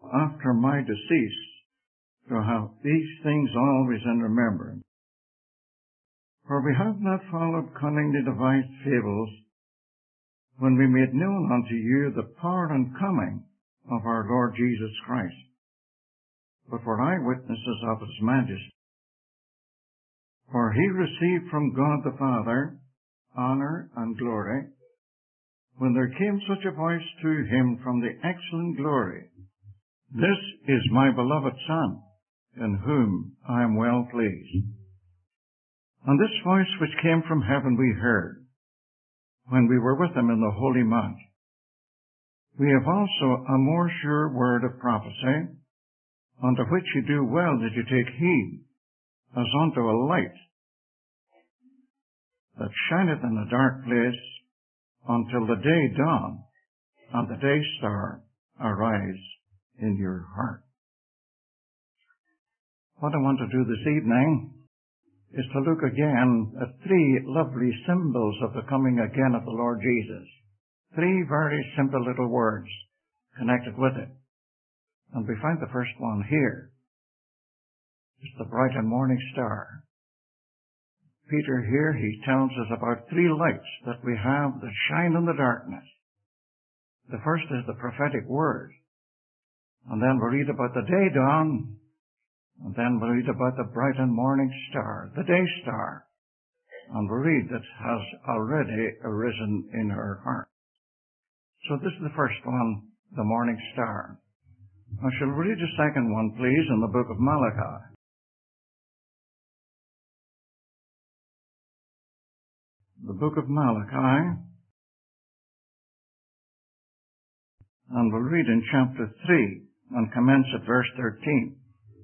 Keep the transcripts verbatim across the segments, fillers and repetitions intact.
after my decease, to have these things always in remembrance. For we have not followed cunningly devised fables, when we made known unto you the power and coming of our Lord Jesus Christ, but were eyewitnesses of his majesty. For he received from God the Father honor and glory, when there came such a voice to him from the excellent glory, This is my beloved Son, in whom I am well pleased. And this voice which came from heaven we heard, when we were with him in the holy mount. We have also a more sure word of prophecy, unto which you do well that you take heed, as unto a light that shineth in a dark place, until the day dawn, and the day star arise in your heart. What I want to do this evening is to look again at three lovely symbols of the coming again of the Lord Jesus. Three very simple little words connected with it. And we find the first one here. It's the bright and morning star. Peter here, he tells us about three lights that we have that shine in the darkness. The first is the prophetic word. And then we read about the day dawn. And then we read about the bright and morning star, the day star. And we read that has already arisen in her heart. So this is the first one, the morning star. I shall read the second one, please, in the book of Malachi. The book of Malachi, and we'll read in chapter three and commence at verse thirteen.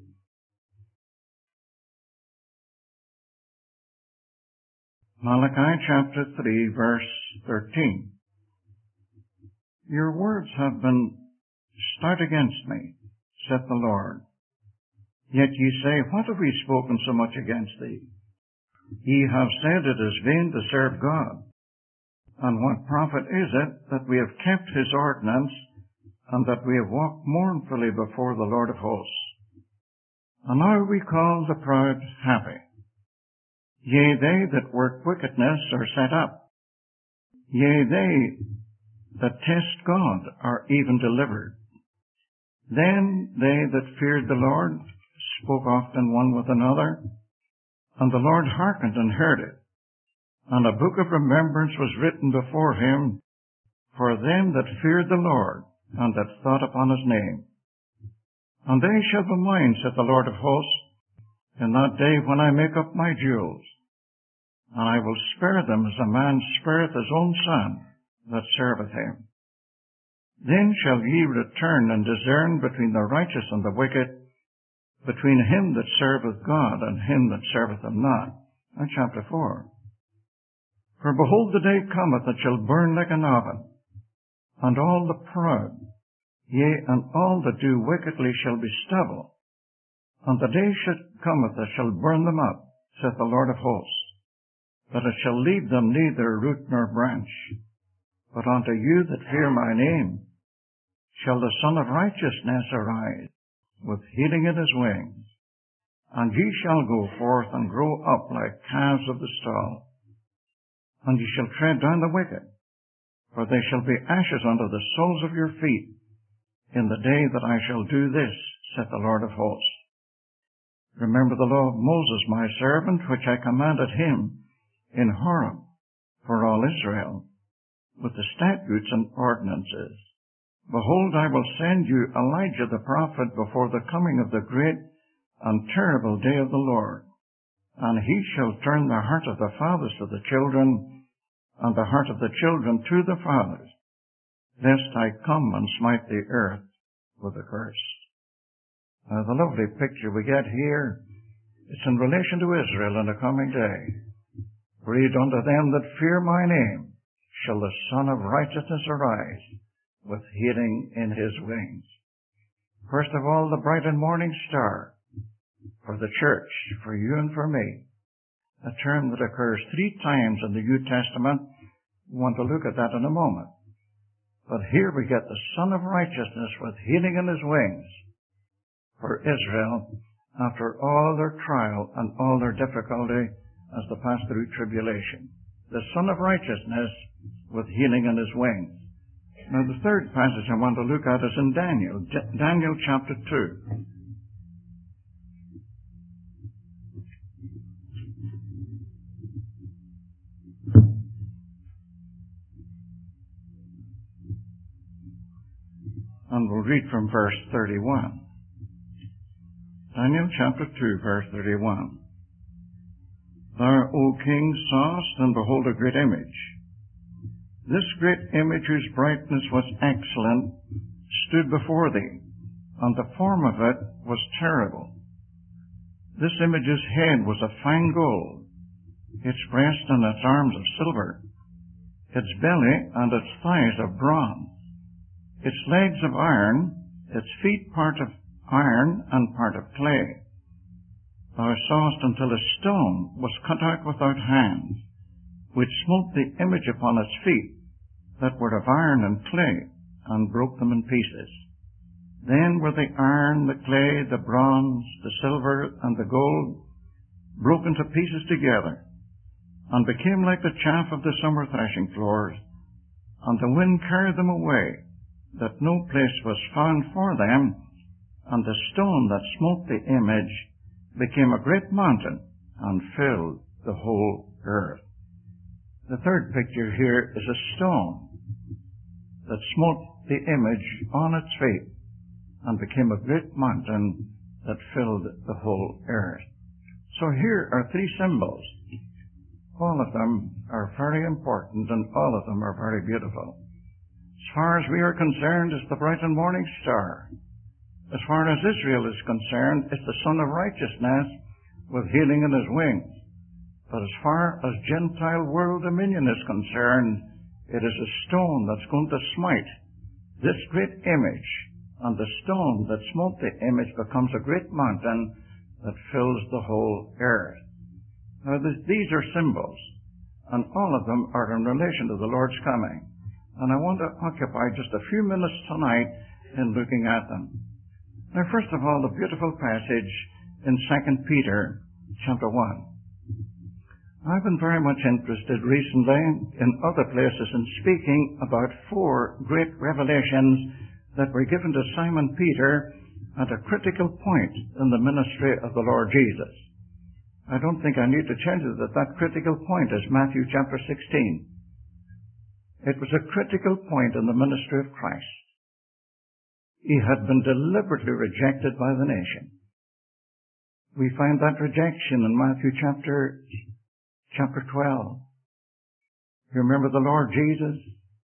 Malachi chapter three, verse thirteen. Your words have been stout against me, saith the Lord. Yet ye say, What have we spoken so much against thee? Ye have said it is vain to serve God. And what profit is it that we have kept his ordinance, and that we have walked mournfully before the Lord of hosts? And now we call the proud happy. Yea, they that work wickedness are set up. Yea, they that test God are even delivered. Then they that feared the Lord spoke often one with another, and the Lord hearkened and heard it. And a book of remembrance was written before him for them that feared the Lord, and that thought upon his name. And they shall be mine, saith the Lord of hosts, in that day when I make up my jewels. And I will spare them as a man spareth his own son that serveth him. Then shall ye return and discern between the righteous and the wicked, between him that serveth God and him that serveth him not. And chapter four. For behold, the day cometh that shall burn like an oven, and all the proud, yea, and all that do wickedly shall be stubble. And the day cometh that shall burn them up, saith the Lord of hosts, that it shall leave them neither root nor branch. But unto you that fear my name shall the Son of Righteousness arise, with healing in his wings. And ye shall go forth and grow up like calves of the stall. And ye shall tread down the wicked, for they shall be ashes under the soles of your feet, in the day that I shall do this, saith the Lord of hosts. Remember the law of Moses my servant, which I commanded him in Horeb for all Israel, with the statutes and ordinances. Behold, I will send you Elijah the prophet before the coming of the great and terrible day of the Lord. And he shall turn the heart of the fathers to the children, and the heart of the children to the fathers, lest I come and smite the earth with a curse. Now, the lovely picture we get here is in relation to Israel in the coming day. Read, unto them that fear my name shall the Son of Righteousness arise, with healing in his wings. First of all, the bright and morning star, for the church, for you and for me, a term that occurs three times in the New Testament. We want to look at that in a moment. But here we get the Son of Righteousness with healing in his wings for Israel after all their trial and all their difficulty as they pass through tribulation. The Son of Righteousness with healing in his wings. Now the third passage I want to look at is in Daniel, D- Daniel chapter two. And we'll read from verse thirty-one. Daniel chapter two, verse thirty-one. Thou, O king, sawest, and behold, a great image. This great image, whose brightness was excellent, stood before thee, and the form of it was terrible. This image's head was of fine gold, its breast and its arms of silver, its belly and its thighs of bronze, its legs of iron, its feet part of iron and part of clay. Thou sawest until a stone was cut out without hands, which smote the image upon its feet, that were of iron and clay, and broke them in pieces. Then were the iron, the clay, the bronze, the silver, and the gold broken to pieces together, and became like the chaff of the summer threshing floors, and the wind carried them away, that no place was found for them, and the stone that smote the image became a great mountain, and filled the whole earth. The third picture here is a stone that smote the image on its feet, and became a great mountain that filled the whole earth. So here are three symbols. All of them are very important, and all of them are very beautiful. As far as we are concerned, it's the bright and morning star. As far as Israel is concerned, it's the Son of Righteousness with healing in his wings. But as far as Gentile world dominion is concerned, it is a stone that's going to smite this great image, and the stone that smote the image becomes a great mountain that fills the whole earth. Now these are symbols, and all of them are in relation to the Lord's coming. And I want to occupy just a few minutes tonight in looking at them. Now, first of all, the beautiful passage in Second Peter chapter one. I've been very much interested recently in other places in speaking about four great revelations that were given to Simon Peter at a critical point in the ministry of the Lord Jesus. I don't think I need to tell you that that critical point is Matthew chapter sixteen. It was a critical point in the ministry of Christ. He had been deliberately rejected by the nation. We find that rejection in Matthew chapter, chapter twelve. You remember the Lord Jesus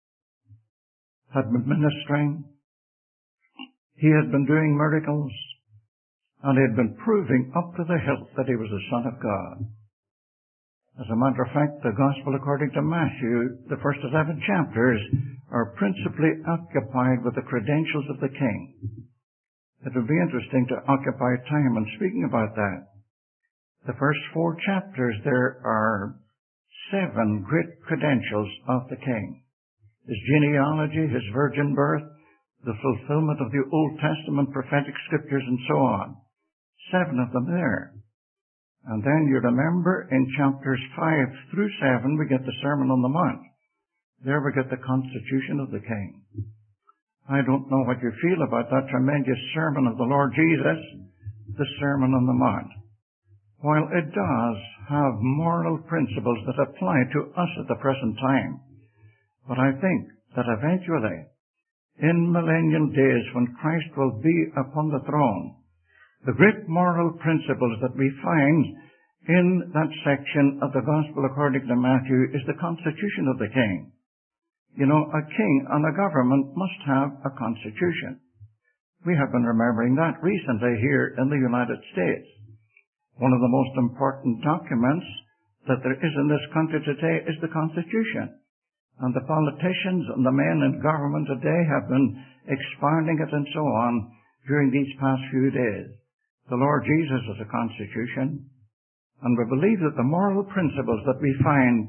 had been ministering. He had been doing miracles, and he had been proving up to the hilt that he was the Son of God. As a matter of fact, the Gospel according to Matthew, the first eleven chapters, are principally occupied with the credentials of the King. It would be interesting to occupy time in speaking about that. The first four chapters, there are seven great credentials of the King. His genealogy, his virgin birth, the fulfillment of the Old Testament prophetic scriptures, and so on. Seven of them there. And then you remember in chapters five through seven, we get the Sermon on the Mount. There we get the constitution of the King. I don't know what you feel about that tremendous sermon of the Lord Jesus, the Sermon on the Mount. While it does have moral principles that apply to us at the present time, but I think that eventually, in millennial days when Christ will be upon the throne, the great moral principles that we find in that section of the Gospel according to Matthew is the constitution of the King. You know, a king and a government must have a constitution. We have been remembering that recently here in the United States. One of the most important documents that there is in this country today is the Constitution. And the politicians and the men in government today have been expounding it and so on during these past few days. The Lord Jesus is a constitution, and we believe that the moral principles that we find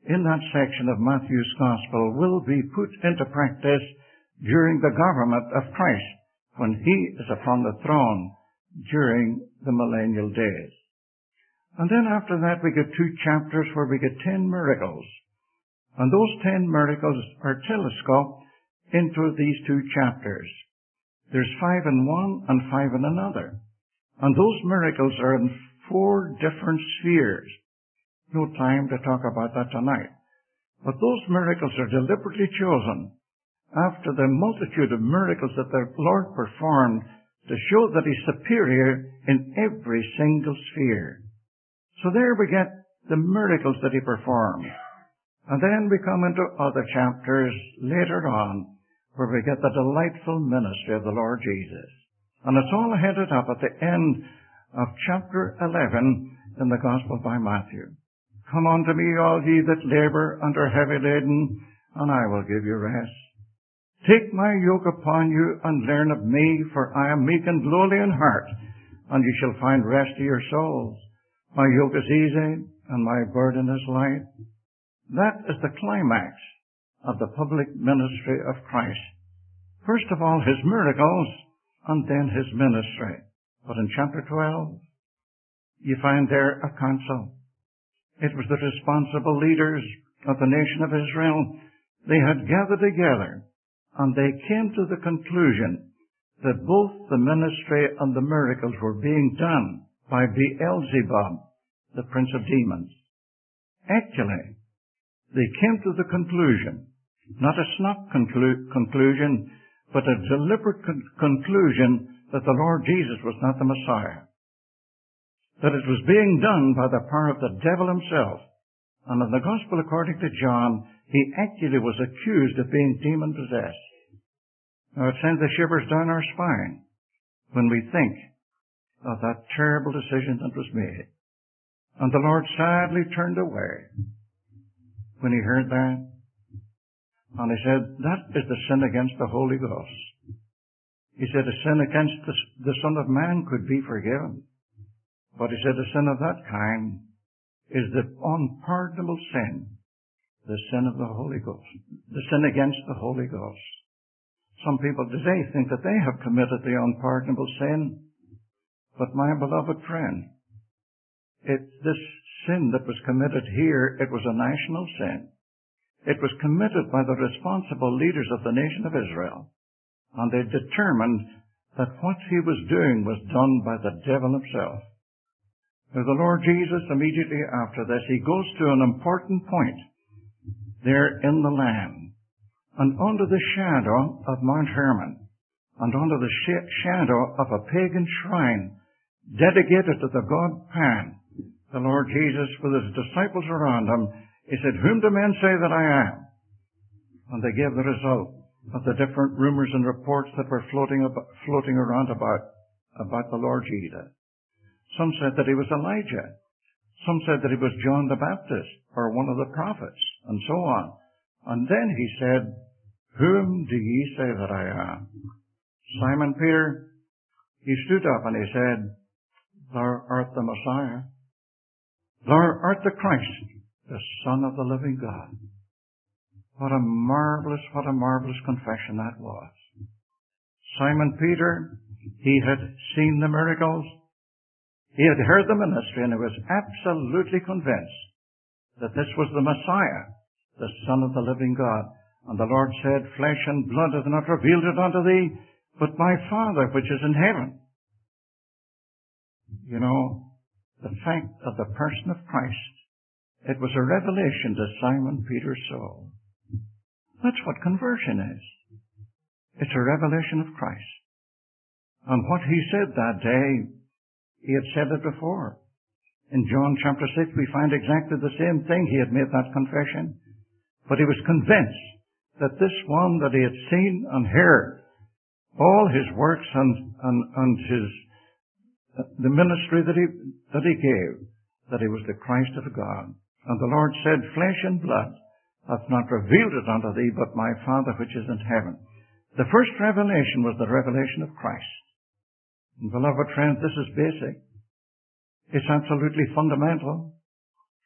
in that section of Matthew's Gospel will be put into practice during the government of Christ, when He is upon the throne during the millennial days. And then after that we get two chapters where we get ten miracles. And those ten miracles are telescoped into these two chapters. There's five in one and five in another. And those miracles are in four different spheres. No time to talk about that tonight. But those miracles are deliberately chosen after the multitude of miracles that the Lord performed to show that He's superior in every single sphere. So there we get the miracles that He performed. And then we come into other chapters later on where we get the delightful ministry of the Lord Jesus. And it's all headed up at the end of chapter eleven in the Gospel by Matthew. Come unto me, all ye that labor and are heavy laden, and I will give you rest. Take my yoke upon you and learn of me, for I am meek and lowly in heart, and you shall find rest to your souls. My yoke is easy, and my burden is light. That is the climax of the public ministry of Christ. First of all, His miracles, and then His ministry. But in chapter twelve, you find there a council. It was the responsible leaders of the nation of Israel. They had gathered together, and they came to the conclusion that both the ministry and the miracles were being done by Beelzebub, the prince of demons. Actually, they came to the conclusion, not a snap conclu- conclusion, but a deliberate con- conclusion that the Lord Jesus was not the Messiah. That it was being done by the power of the devil himself. And in the Gospel according to John, he actually was accused of being demon-possessed. Now it sends the shivers down our spine when we think of that terrible decision that was made. And the Lord sadly turned away when He heard that. And He said, that is the sin against the Holy Ghost. He said, a sin against the, the Son of Man could be forgiven. But He said, a sin of that kind is the unpardonable sin, the sin of the Holy Ghost, the sin against the Holy Ghost. Some people today think that they have committed the unpardonable sin. But my beloved friend, it, this sin that was committed here, it was a national sin. It was committed by the responsible leaders of the nation of Israel. And they determined that what He was doing was done by the devil himself. Now the Lord Jesus, immediately after this, He goes to an important point there in the land. And under the shadow of Mount Hermon, and under the sh- shadow of a pagan shrine dedicated to the god Pan, the Lord Jesus, with His disciples around Him, He said, whom do men say that I am? And they gave the result of the different rumors and reports that were floating about, floating around about, about the Lord Jesus. Some said that He was Elijah. Some said that He was John the Baptist, or one of the prophets, and so on. And then He said, whom do ye say that I am? Simon Peter, he stood up and he said, thou art the Messiah. Thou art the Christ, the Son of the living God. What a marvelous, what a marvelous confession that was. Simon Peter, he had seen the miracles. He had heard the ministry, and he was absolutely convinced that this was the Messiah, the Son of the living God. And the Lord said, flesh and blood hath not revealed it unto thee, but my Father which is in heaven. You know, the fact of the person of Christ, it was a revelation to Simon Peter's soul. That's what conversion is. It's a revelation of Christ. And what he said that day, he had said it before. In John chapter six, we find exactly the same thing. He had made that confession. But he was convinced that this one that he had seen and heard, all his works and, and, and his, the ministry that he, that he gave, that he was the Christ of God. And the Lord said, flesh and blood hath not revealed it unto thee, but my Father which is in heaven. The first revelation was the revelation of Christ. And beloved friends, this is basic. It's absolutely fundamental.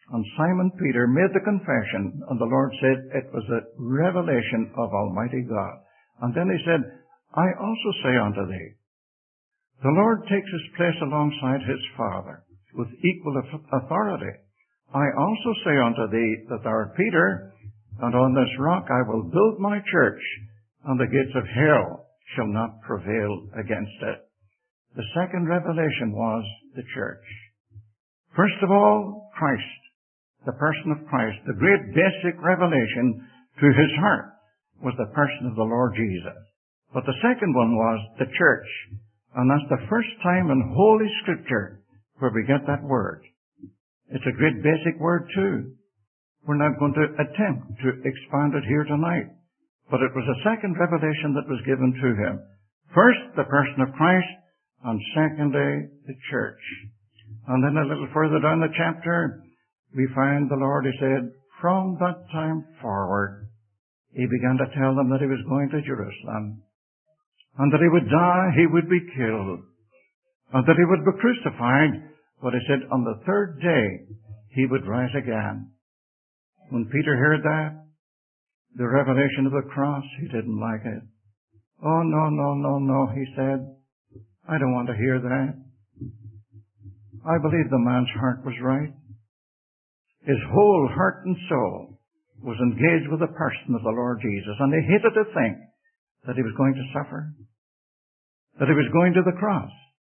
And Simon Peter made the confession, and the Lord said it was a revelation of Almighty God. And then he said, I also say unto thee, the Lord takes his place alongside his Father with equal authority. I also say unto thee that thou art Peter, and on this rock I will build my church, and the gates of hell shall not prevail against it. The second revelation was the church. First of all, Christ, the person of Christ. The great basic revelation to his heart was the person of the Lord Jesus. But the second one was the church. And that's the first time in Holy Scripture where we get that word. It's a great basic word too. We're not going to attempt to expand it here tonight. But it was a second revelation that was given to him. First, the person of Christ, and secondly, the church. And then a little further down the chapter, we find the Lord, he said, from that time forward, he began to tell them that he was going to Jerusalem, and that he would die, he would be killed, and that he would be crucified, but he said on the third day he would rise again. When Peter heard that, the revelation of the cross, he didn't like it. Oh, no, no, no, no, he said, I don't want to hear that. I believe the man's heart was right. His whole heart and soul was engaged with the person of the Lord Jesus, and he hated to think that he was going to suffer, that he was going to the cross.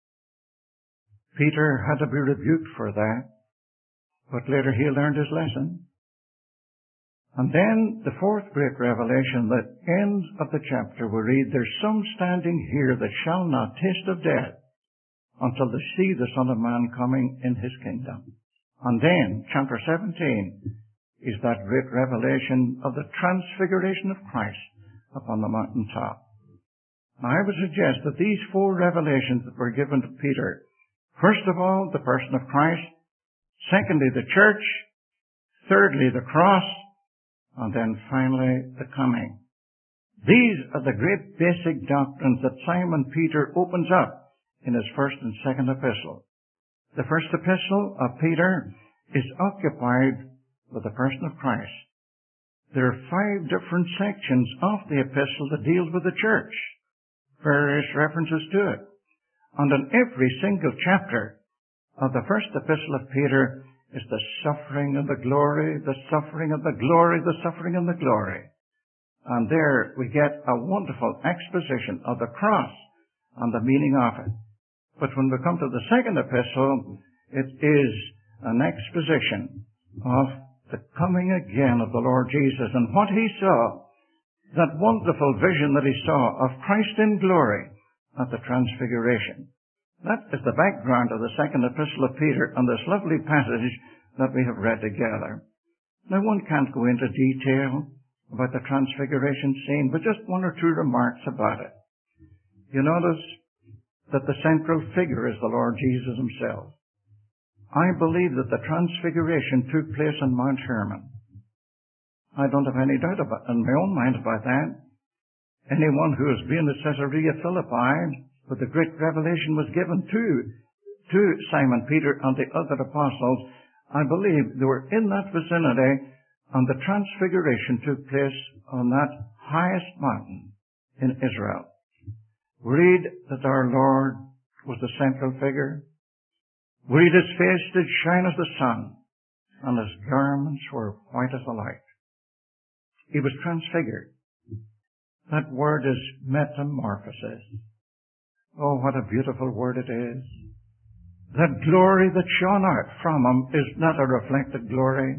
Peter had to be rebuked for that, but later he learned his lesson. And then the fourth great revelation, that end of the chapter, we read, there's some standing here that shall not taste of death until they see the Son of Man coming in his kingdom. And then, chapter seventeen, is that great revelation of the transfiguration of Christ upon the mountaintop. Now, I would suggest that these four revelations that were given to Peter, first of all, the person of Christ, secondly, the church, thirdly, the cross, and then finally, the coming. These are the great basic doctrines that Simon Peter opens up in his first and second epistle. The first epistle of Peter is occupied with the person of Christ. There are five different sections of the epistle that deal with the church, various references to it. And in every single chapter of the first epistle of Peter is the suffering and the glory, the suffering and the glory, the suffering and the glory. And there we get a wonderful exposition of the cross and the meaning of it. But when we come to the second epistle, it is an exposition of the coming again of the Lord Jesus and what he saw, that wonderful vision that he saw of Christ in glory at the transfiguration. That is the background of the second epistle of Peter and this lovely passage that we have read together. Now, one can't go into detail about the transfiguration scene, but just one or two remarks about it. You notice that the central figure is the Lord Jesus himself. I believe that the transfiguration took place in Mount Hermon. I don't have any doubt about, in my own mind about that. Anyone who has been at Caesarea Philippi, but the great revelation was given to, to Simon Peter and the other apostles, I believe they were in that vicinity, and the transfiguration took place on that highest mountain in Israel. Read that our Lord was the central figure. Read his face did shine as the sun, and his garments were white as the light. He was transfigured. That word is metamorphosis. Oh, what a beautiful word it is. That glory that shone out from him is not a reflected glory.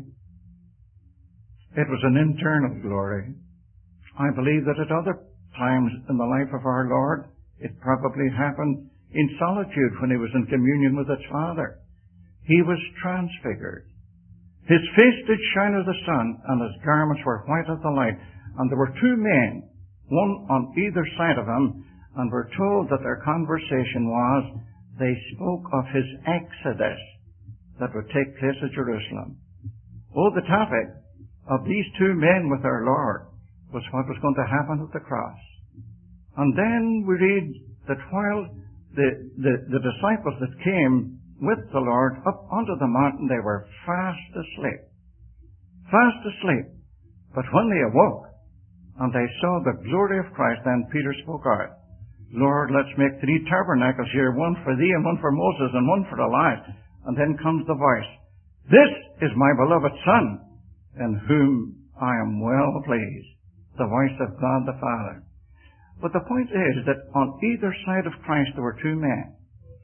It was an internal glory. I believe that at other times in the life of our Lord, it probably happened in solitude when he was in communion with his Father. He was transfigured. His face did shine as the sun, and his garments were white as the light. And there were two men, one on either side of him, and we're told that their conversation was, they spoke of his exodus that would take place at Jerusalem. Oh, the topic of these two men with our Lord was what was going to happen at the cross. And then we read that while the, the, the disciples that came with the Lord up onto the mountain, they were fast asleep. Fast asleep. But when they awoke, and they saw the glory of Christ, then Peter spoke out, Lord, let's make three tabernacles here, one for thee, and one for Moses, and one for Elias. And then comes the voice, this is my beloved Son, in whom I am well pleased. The voice of God the Father. But the point is that on either side of Christ there were two men.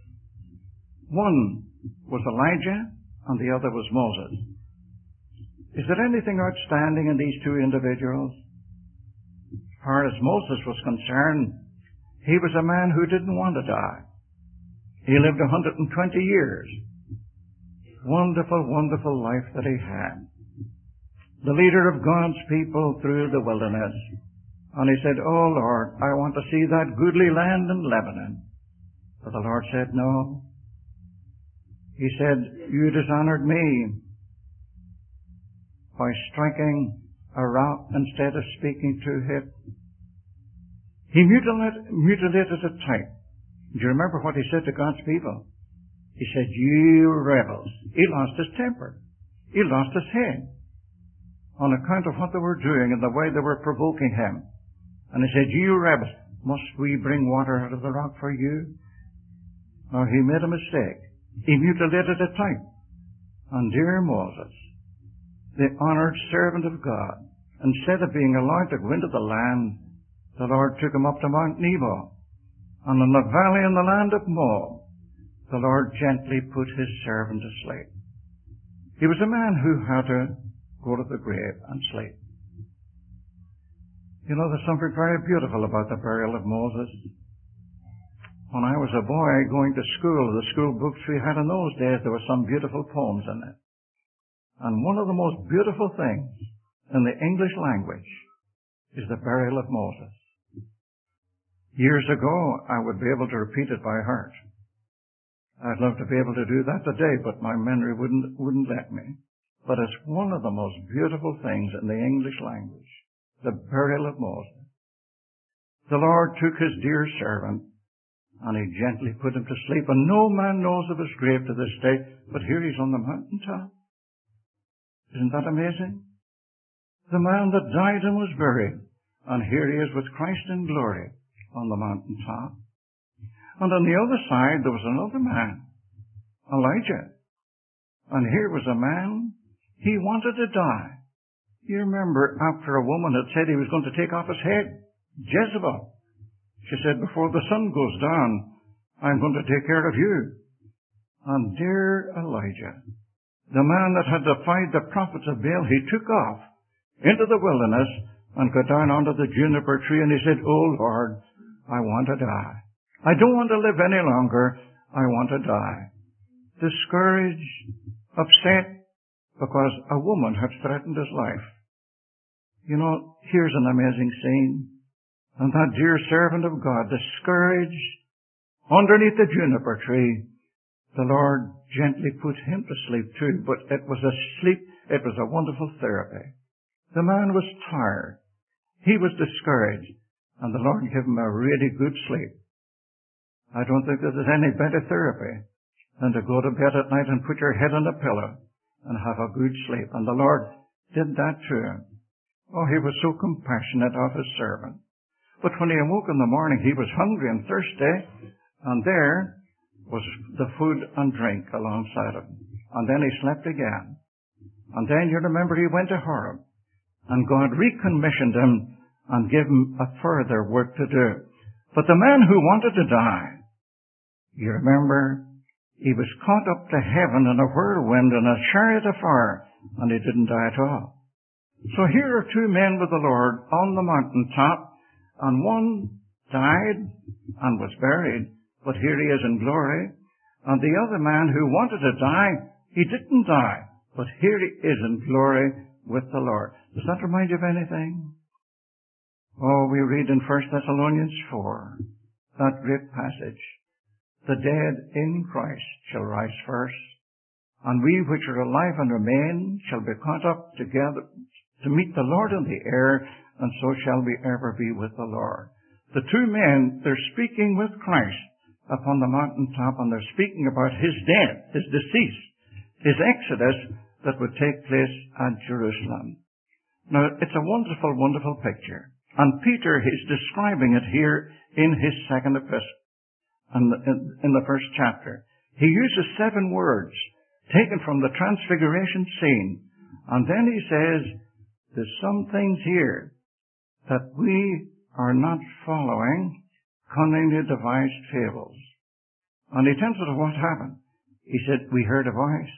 One was Elijah, and the other was Moses. Is there anything outstanding in these two individuals? As far as Moses was concerned, he was a man who didn't want to die. He lived one hundred twenty years. Wonderful, wonderful life that he had. The leader of God's people through the wilderness. And he said, oh Lord, I want to see that goodly land in Lebanon. But the Lord said, no. He said, you dishonored me by striking a rock instead of speaking to it. He mutilated, mutilated a type. Do you remember what he said to God's people? He said, you rebels. He lost his temper. He lost his head on account of what they were doing and the way they were provoking him. And he said, you rebels, must we bring water out of the rock for you? Now he made a mistake. He mutilated a type. And dear Moses, the honored servant of God, instead of being allowed to go into the land, the Lord took him up to Mount Nebo. And in the valley in the land of Moab, the Lord gently put his servant to sleep. He was a man who had to go to the grave and sleep. You know, there's something very beautiful about the burial of Moses. When I was a boy going to school, the school books we had in those days, there were some beautiful poems in it. And one of the most beautiful things in the English language is the burial of Moses. Years ago, I would be able to repeat it by heart. I'd love to be able to do that today, but my memory wouldn't, wouldn't let me. But it's one of the most beautiful things in the English language, the burial of Moses. The Lord took his dear servant, and he gently put him to sleep, and no man knows of his grave to this day, but here he's on the mountaintop. Isn't that amazing? The man that died and was buried, and here he is with Christ in glory on the mountaintop. And on the other side, there was another man, Elijah. And here was a man, he wanted to die. You remember after a woman had said he was going to take off his head, Jezebel. She said, before the sun goes down, I'm going to take care of you. And dear Elijah, the man that had defied the prophets of Baal, he took off into the wilderness and got down onto the juniper tree, and he said, oh Lord, I want to die. I don't want to live any longer. I want to die. Discouraged, upset, because a woman had threatened his life. You know, here's an amazing scene. And that dear servant of God, discouraged, underneath the juniper tree, the Lord gently put him to sleep too, but it was a sleep, it was a wonderful therapy. The man was tired. He was discouraged, and the Lord gave him a really good sleep. I don't think that there's any better therapy than to go to bed at night and put your head on a pillow and have a good sleep. And the Lord did that to him. Oh, he was so compassionate of his servant. But when he awoke in the morning, he was hungry and thirsty, and there was the food and drink alongside of him. And then he slept again. And then you remember he went to Horeb, and God recommissioned him and gave him a further work to do. But the man who wanted to die, you remember, he was caught up to heaven in a whirlwind in a chariot of fire, and he didn't die at all. So here are two men with the Lord on the mountaintop, and one died and was buried, but here he is in glory. And the other man who wanted to die, he didn't die, but here he is in glory with the Lord. Does that remind you of anything? Oh, we read in First Thessalonians four, that great passage. The dead in Christ shall rise first, and we which are alive and remain shall be caught up together to meet the Lord in the air, and so shall we ever be with the Lord. The two men, they're speaking with Christ upon the mountaintop, and they're speaking about his death, his decease, his exodus that would take place at Jerusalem. Now, it's a wonderful, wonderful picture. And Peter is describing it here in his second epistle, in the, in, in the first chapter. He uses seven words taken from the transfiguration scene. And then he says, there's some things here that we are not following cunningly devised fables. And he tells us what happened. He said, we heard a voice.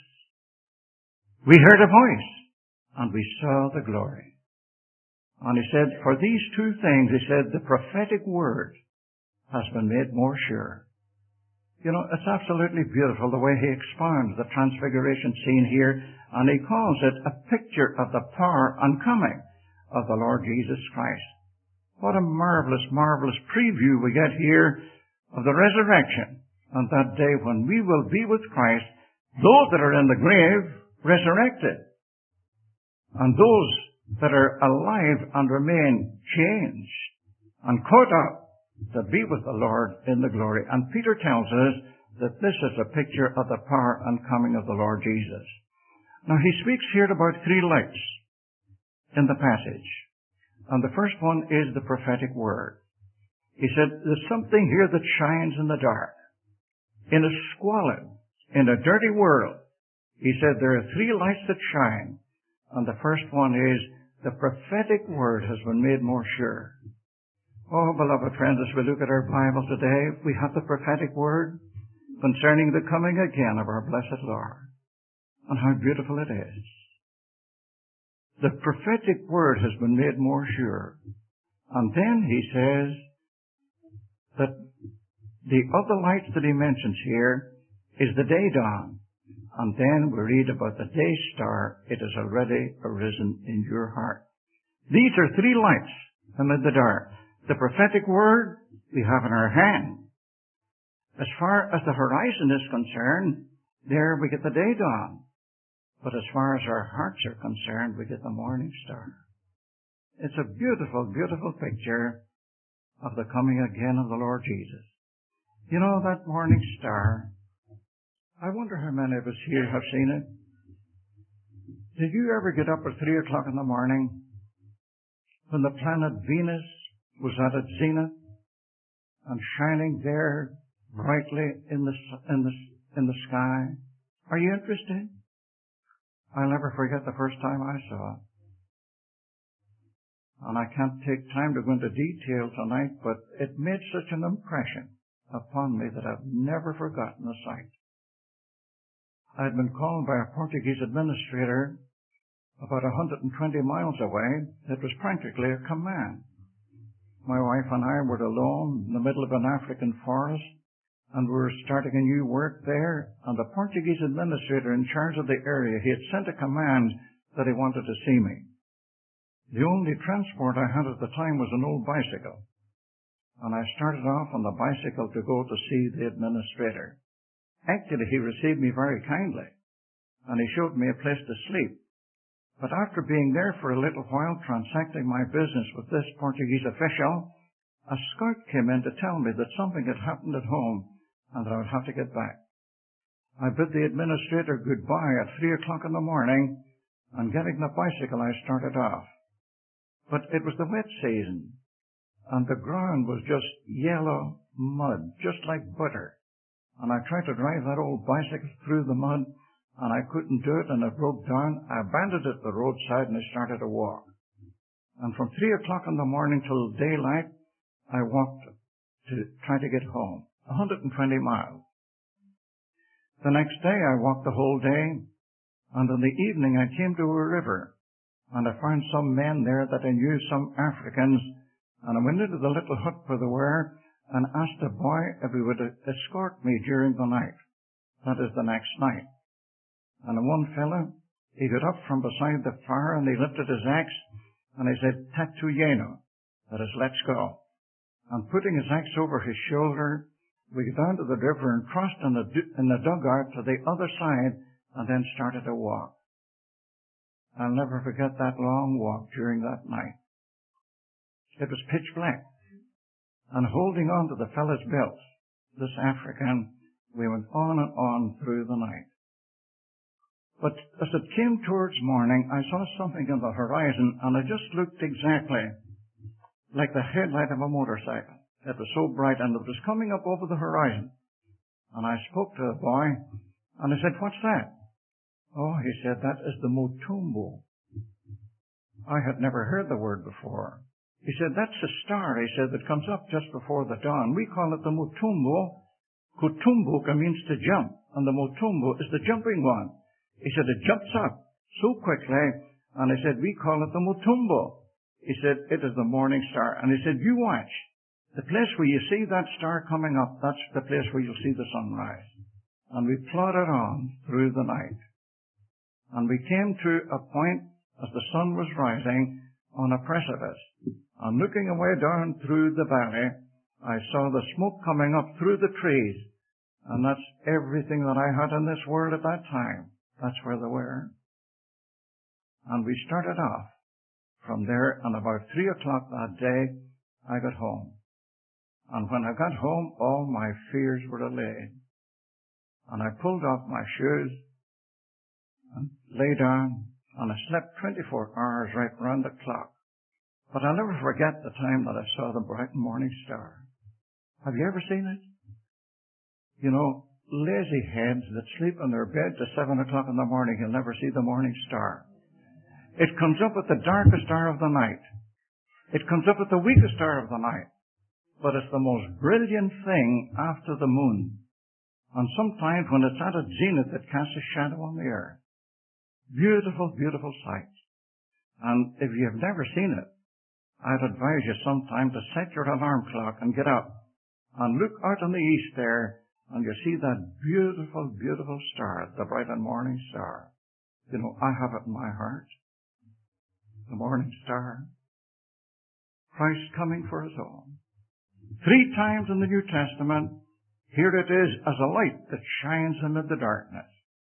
We heard a voice, and we saw the glory. And he said, for these two things, he said, the prophetic word has been made more sure. You know, it's absolutely beautiful the way he expounds the transfiguration scene here, and he calls it a picture of the power and coming of the Lord Jesus Christ. What a marvelous, marvelous preview we get here of the resurrection on that day when we will be with Christ, those that are in the grave resurrected, and those that are alive and remain changed and caught up to be with the Lord in the glory. And Peter tells us that this is a picture of the power and coming of the Lord Jesus. Now, he speaks here about three lights in the passage. And the first one is the prophetic word. He said, there's something here that shines in the dark. In a squalid, in a dirty world, he said there are three lights that shine. And the first one is the prophetic word has been made more sure. Oh, beloved friends, as we look at our Bible today, we have the prophetic word concerning the coming again of our blessed Lord. And how beautiful it is. The prophetic word has been made more sure. And then he says that the other light that he mentions here is the day dawn. And then we read about the day star. It has already arisen in your heart. These are three lights amid the dark. The prophetic word we have in our hand. As far as the horizon is concerned, there we get the day dawn. But as far as our hearts are concerned, we get the morning star. It's a beautiful, beautiful picture of the coming again of the Lord Jesus. You know, that morning star, I wonder how many of us here have seen it. Did you ever get up at three o'clock in the morning when the planet Venus was at its zenith and shining there brightly in the, in the, in the sky? Are you interested? I'll never forget the first time I saw it. And I can't take time to go into detail tonight, but it made such an impression upon me that I've never forgotten the sight. I had been called by a Portuguese administrator about one hundred twenty miles away. It was practically a command. My wife and I were alone in the middle of an African forest, and we were starting a new work there, and the Portuguese administrator in charge of the area, he had sent a command that he wanted to see me. The only transport I had at the time was an old bicycle, and I started off on the bicycle to go to see the administrator. Actually, he received me very kindly, and he showed me a place to sleep. But after being there for a little while, transacting my business with this Portuguese official, a scout came in to tell me that something had happened at home and that I would have to get back. I bid the administrator goodbye at three o'clock in the morning, and getting the bicycle, I started off. But it was the wet season, and the ground was just yellow mud, just like butter. And I tried to drive that old bicycle through the mud, and I couldn't do it, and it broke down. I abandoned it at the roadside, and I started to walk. And from three o'clock in the morning till daylight, I walked to try to get home, one hundred twenty miles. The next day, I walked the whole day, and in the evening, I came to a river, and I found some men there that I knew, some Africans, and I went into the little hut where they were, and asked the boy if he would escort me during the night. That is the next night. And one fellow, he got up from beside the fire and he lifted his axe and he said, "Tatuyeno," that is, let's go. And putting his axe over his shoulder, we got down to the river and crossed in the, in the dugout to the other side and then started to walk. I'll never forget that long walk during that night. It was pitch black. And holding on to the fellow's belt, this African. We went on and on through the night. But as it came towards morning, I saw something on the horizon, and it just looked exactly like the headlight of a motorcycle. It was so bright, and it was coming up over the horizon. And I spoke to the boy, and I said, "What's that?" "Oh," he said, "that is the Mutumbu." I had never heard the word before. He said, "That's a star," he said, "that comes up just before the dawn. We call it the Mutumbu. Kutumbuka means to jump, and the Mutumbu is the jumping one." He said, "It jumps up so quickly," and I said, "We call it the Mutumbu." He said, "It is the morning star." And he said, "You watch. The place where you see that star coming up, that's the place where you'll see the sunrise." And we plodded on through the night. And we came to a point as the sun was rising on a precipice. And looking away down through the valley, I saw the smoke coming up through the trees. And that's everything that I had in this world at that time. That's where they were. And we started off from there, and about three o'clock that day, I got home. And when I got home, all my fears were allayed. And I pulled off my shoes and lay down, and I slept twenty-four hours right round the clock. But I'll never forget the time that I saw the bright morning star. Have you ever seen it? You know, lazy heads that sleep in their bed to seven o'clock in the morning, you'll never see the morning star. It comes up at the darkest hour of the night. It comes up at the weakest hour of the night. But it's the most brilliant thing after the moon. And sometimes when it's at its zenith, it casts a shadow on the earth. Beautiful, beautiful sight. And if you have never seen it, I'd advise you sometime to set your alarm clock and get up and look out in the east there, and you see that beautiful, beautiful star, the bright and morning star. You know, I have it in my heart. The morning star. Christ coming for us all. Three times in the New Testament, here it is as a light that shines amid the darkness.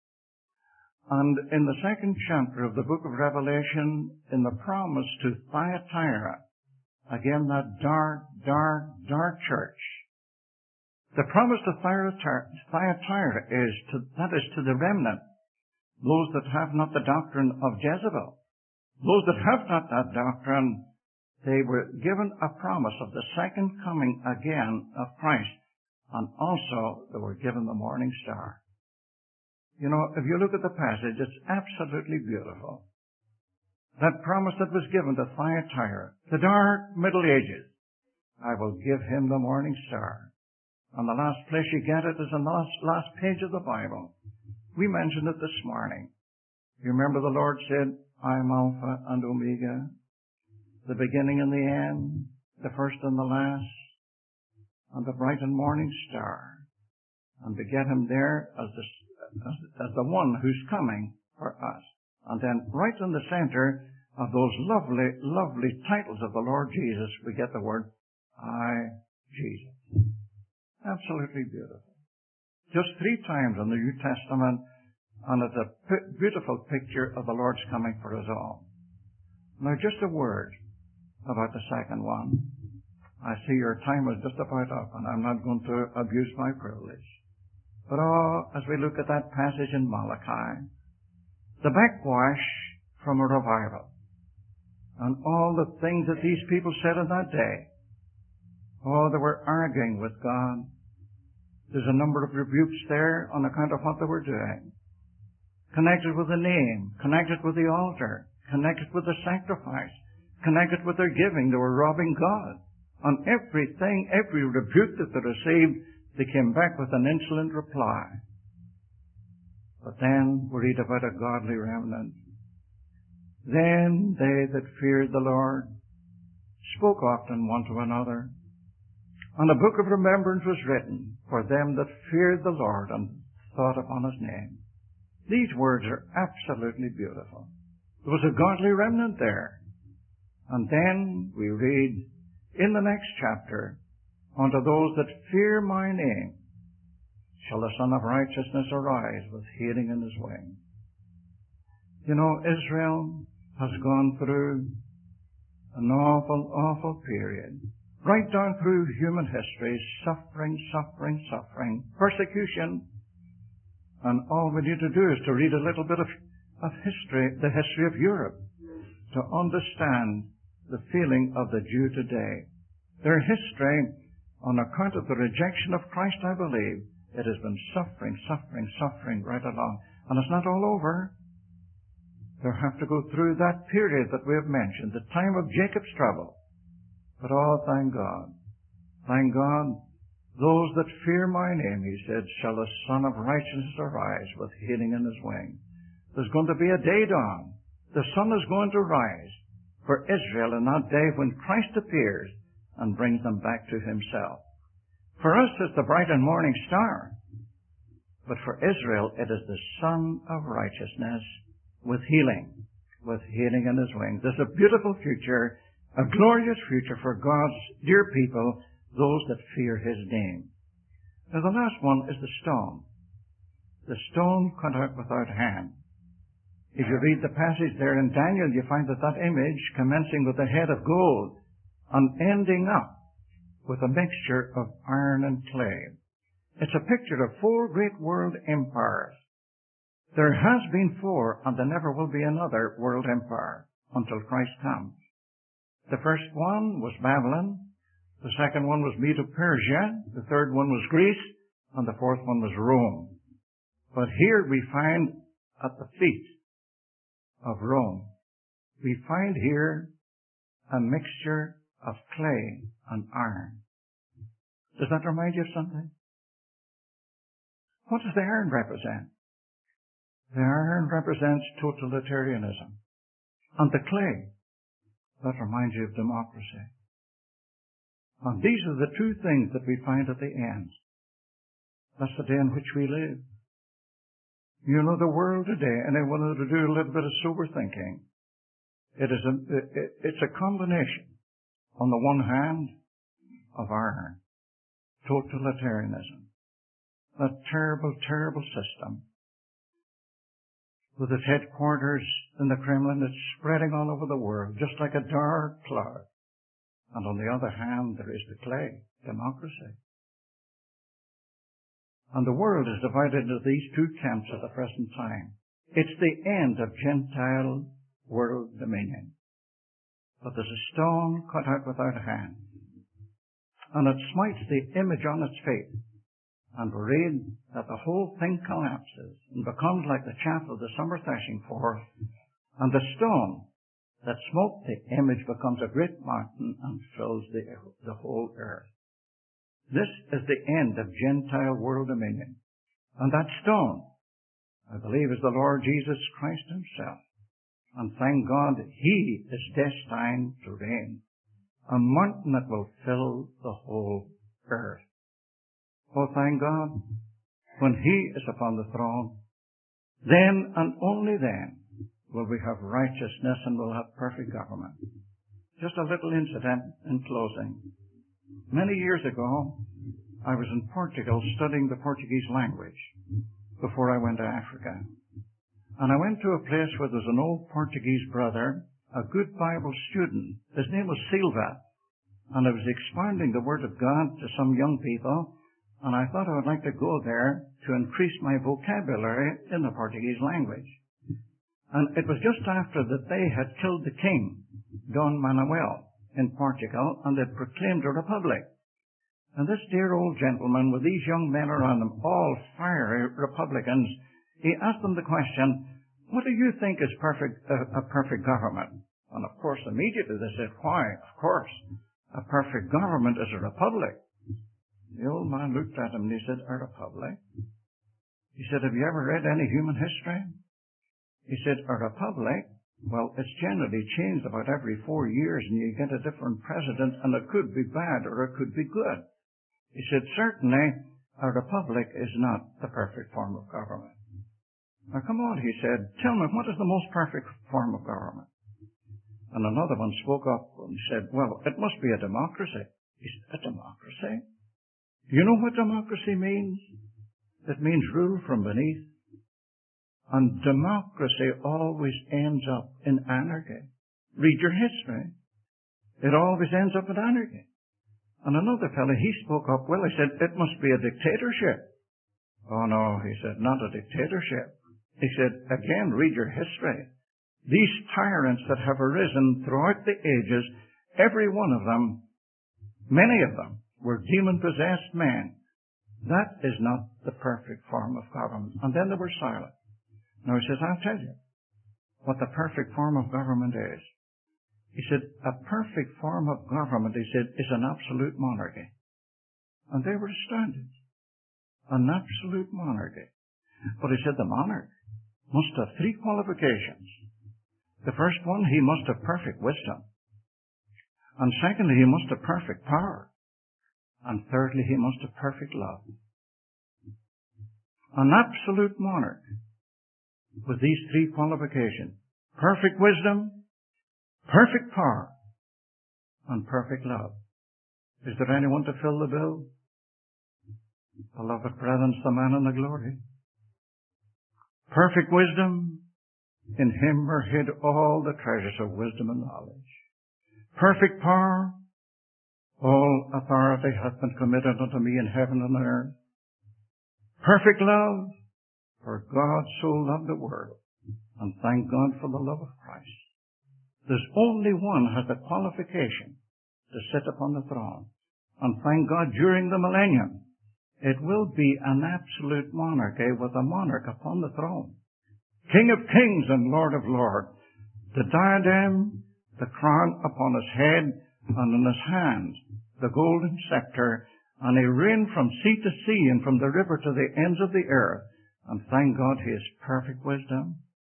And in the second chapter of the book of Revelation, in the promise to Thyatira, again that dark, dark, dark church, the promise to Thyatira is to, that is to the remnant, those that have not the doctrine of Jezebel. Those that have not that doctrine, they were given a promise of the second coming again of Christ, and also they were given the morning star. You know, if you look at the passage, it's absolutely beautiful. That promise that was given to Thyatira, the dark Middle Ages, I will give him the morning star. And the last place you get it is in the last, last page of the Bible. We mentioned it this morning. You remember the Lord said, "I am Alpha and Omega, the beginning and the end, the first and the last, and the bright and morning star." And to get him there as the, as, as the one who's coming for us. And then right in the center of those lovely, lovely titles of the Lord Jesus, we get the word, "I, Jesus." Absolutely beautiful. Just three times in the New Testament, and it's a p- beautiful picture of the Lord's coming for us all. Now, just a word about the second one. I see your time is just about up, and I'm not going to abuse my privilege. But oh, as we look at that passage in Malachi, the backwash from a revival, and all the things that these people said in that day, oh, they were arguing with God. There's a number of rebukes there on account of what they were doing. Connected with the name, connected with the altar, connected with the sacrifice, connected with their giving. They were robbing God. On everything, every rebuke that they received, they came back with an insolent reply. But then we read about a godly remnant. Then they that feared the Lord spoke often one to another, and a book of remembrance was written for them that feared the Lord and thought upon his name. These words are absolutely beautiful. There was a godly remnant there. And then we read in the next chapter, "Unto those that fear my name shall the Son of Righteousness arise with healing in his wing." You know, Israel has gone through an awful, awful period. right down through human history, suffering, suffering, suffering, persecution. And all we need to do is to read a little bit of, of history, the history of Europe, to understand the feeling of the Jew today. Their history, on account of the rejection of Christ, I believe, it has been suffering, suffering, suffering right along. And it's not all over. They have to go through that period that we have mentioned, the time of Jacob's trouble. But oh, thank God. Thank God, those that fear my name, he said, shall the Son of Righteousness arise with healing in his wings. There's going to be a day dawn. The sun is going to rise for Israel in that day when Christ appears and brings them back to himself. For us, it's the bright and morning star. But for Israel, it is the Son of Righteousness with healing, with healing in his wings. There's a beautiful future, a glorious future for God's dear people, those that fear his name. Now the last one is the stone. The stone cut out without hand. If you read the passage there in Daniel, you find that that image, commencing with the head of gold and ending up with a mixture of iron and clay. It's a picture of four great world empires. There has been four, and there never will be another world empire until Christ comes. The first one was Babylon. The second one was Medo-Persia. The third one was Greece. And the fourth one was Rome. But here we find at the feet of Rome, we find here a mixture of clay and iron. Does that remind you of something? What does the iron represent? The iron represents totalitarianism. And the clay, that reminds you of democracy. And these are the two things that we find at the end. That's the day in which we live. You know, the world today, and I wanted to do a little bit of sober thinking. It is a, it, it's a combination, on the one hand, of iron, totalitarianism, that terrible, terrible system, with its headquarters in the Kremlin, it's spreading all over the world, just like a dark cloud. And on the other hand, there is the clay, democracy. And the world is divided into these two camps at the present time. It's the end of Gentile world dominion. But there's a stone cut out without a hand, and it smites the image on its feet. And we read that the whole thing collapses and becomes like the chaff of the summer threshing forth, and the stone that smote the image becomes a great mountain and fills the, the whole earth. This is the end of Gentile world dominion. And that stone, I believe, is the Lord Jesus Christ himself. And thank God, he is destined to reign, a mountain that will fill the whole earth. Oh, thank God, when he is upon the throne, then and only then will we have righteousness and will have perfect government. Just a little incident in closing. Many years ago, I was in Portugal studying the Portuguese language before I went to Africa. And I went to a place where there was an old Portuguese brother, a good Bible student. His name was Silva. And I was expounding the Word of God to some young people, and I thought I would like to go there to increase my vocabulary in the Portuguese language. And it was just after that they had killed the king, Dom Manuel, in Portugal, and had proclaimed a republic. And this dear old gentleman, with these young men around him, all fiery Republicans, he asked them the question, what do you think is perfect, uh, a perfect government? And of course, immediately they said, why, of course, a perfect government is a republic. The old man looked at him and he said, a republic? He said, have you ever read any human history? He said, a republic? Well, it's generally changed about every four years and you get a different president, and it could be bad or it could be good. He said, certainly, a republic is not the perfect form of government. Now come on, he said, tell me, what is the most perfect form of government? And another one spoke up and said, well, it must be a democracy. He said, a democracy? Do you know what democracy means? It means rule from beneath. And democracy always ends up in anarchy. Read your history. It always ends up in anarchy. And another fellow, he spoke up, well, he said, it must be a dictatorship. Oh no, he said, not a dictatorship. He said, again, read your history. These tyrants that have arisen throughout the ages, every one of them, many of them, were demon-possessed men. That is not the perfect form of government. And then they were silent. Now he says, I'll tell you what the perfect form of government is. He said, a perfect form of government, he said, is an absolute monarchy. And they were astounded. An absolute monarchy. But he said the monarch must have three qualifications. The first one, he must have perfect wisdom. And secondly, he must have perfect power. And thirdly, he must have perfect love. An absolute monarch with these three qualifications. Perfect wisdom, perfect power, and perfect love. Is there anyone to fill the bill? Beloved brethren, the man in the glory. Perfect wisdom, in him are hid all the treasures of wisdom and knowledge. Perfect power, all authority hath been committed unto me in heaven and on earth. Perfect love, for God so loved the world, and thank God for the love of Christ. There's only one has the qualification to sit upon the throne. And thank God, during the millennium, it will be an absolute monarchy with a monarch upon the throne. King of kings and Lord of lords. The diadem, the crown upon his head, and in his hands the golden scepter, and he reigned from sea to sea and from the river to the ends of the earth. And thank God he has perfect wisdom,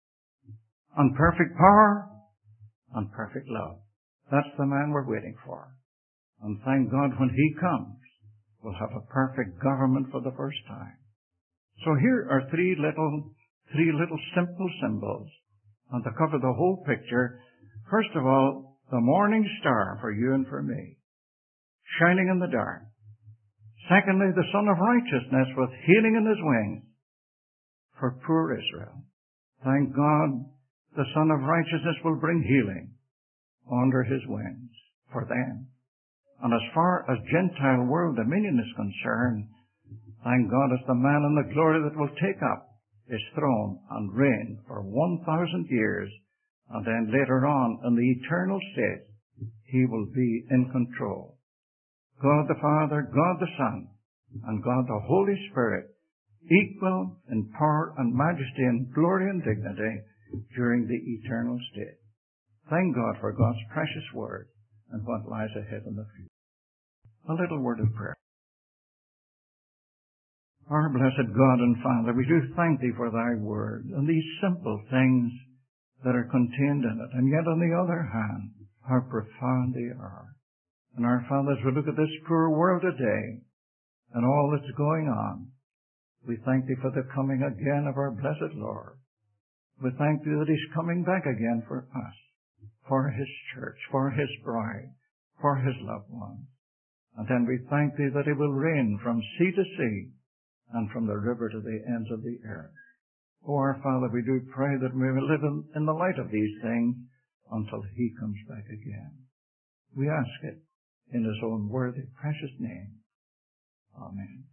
and perfect power, and perfect love. That's the man we're waiting for. And thank God when he comes, we'll have a perfect government for the first time. So here are three little, three little simple symbols. And to cover the whole picture, first of all, the morning star for you and for me, shining in the dark. Secondly, the Son of Righteousness with healing in his wings for poor Israel. Thank God the Son of Righteousness will bring healing under his wings for them. And as far as Gentile world dominion is concerned, thank God it's the man in the glory that will take up his throne and reign for one thousand years, and then later on in the eternal state, he will be in control. God the Father, God the Son, and God the Holy Spirit, equal in power and majesty and glory and dignity during the eternal state. Thank God for God's precious word and what lies ahead in the future. A little word of prayer. Our blessed God and Father, we do thank Thee for Thy word and these simple things that are contained in it, and yet on the other hand, how profound they are. And our Father, as we look at this poor world today and all that's going on, we thank Thee for the coming again of our blessed Lord. We thank Thee that He's coming back again for us, for His church, for His bride, for His loved ones. And then we thank Thee that He will reign from sea to sea and from the river to the ends of the earth. Oh, our Father, we do pray that we will live in, in the light of these things until He comes back again. We ask it in His own worthy, precious name. Amen.